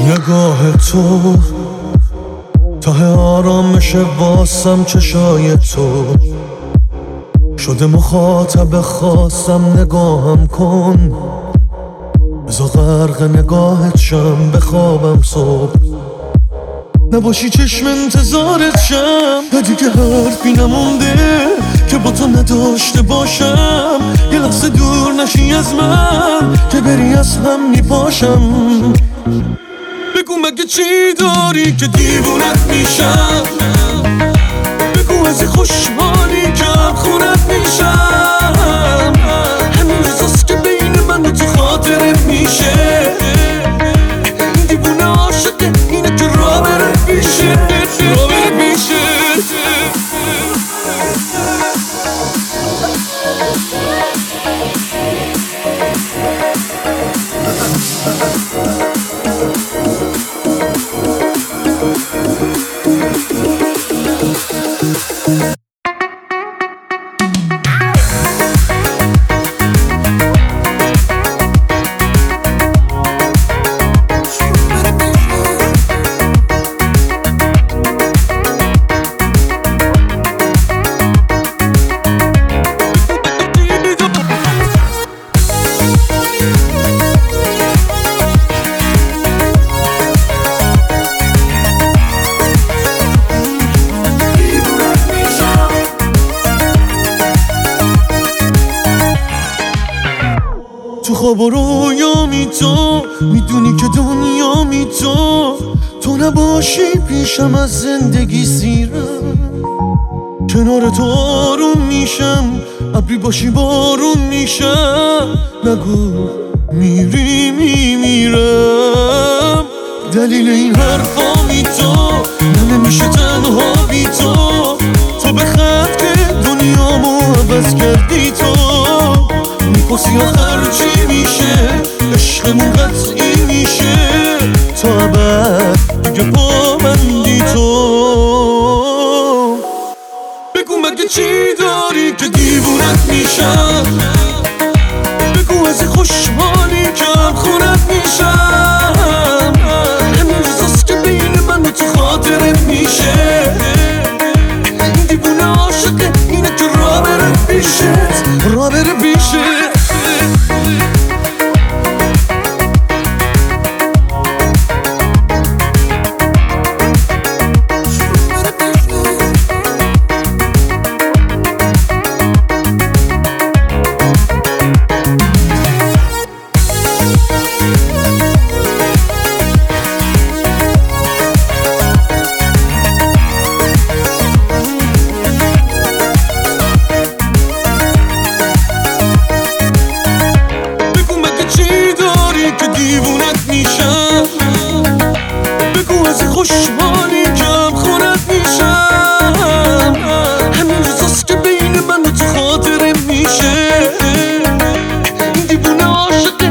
نگاه تو ته آرامش واسم، چشای تو شده مخاطب خاصم. نگاهم کن بزا غرق نگاهت شم، بخوابم صبح نباشی چشم انتظارت شم. دیگه حرفی نمونده که با تو نداشته باشم. یه لحظه دور نشی از من که بری از هم میپاشم. بگو مگه چی داری که دیوونت میشم. بگو از خوشحالی که هم خونت میشم. همین احساس که بین من و تو خاطرت میشه. دیوونه عاشقه اینه که راه بره پیشه. راه بره پیشه. تو خواب و رویامی تو میدونی که دنیامی تو نباشی پیشم از زندگی سیرم. کنار تو آروم میشم، ابری باشی بارون میشم. نگو میری میمیرم. دلیل این حرفامی تو نمیشه تنها بی تو. تو به خط که دنیامو عوض کردی تو. میپرسی آخر چی میشه، عشقمون قطعی میشه. تا ابد دیگه با من بی تو. بگو مگه چی داری که دیوونت میشم. بگو از خوشحالی که هم خونت میشم. همین احساس که بین من و تو خاطرت میشه. دیوونه عاشقه اینه که راه بره پیشه. راه بره پیشه. بگو از خوشحالی که هم خونت میشم. همین احساس که بین من و تو خاطرم میشه. دیوونه عاشق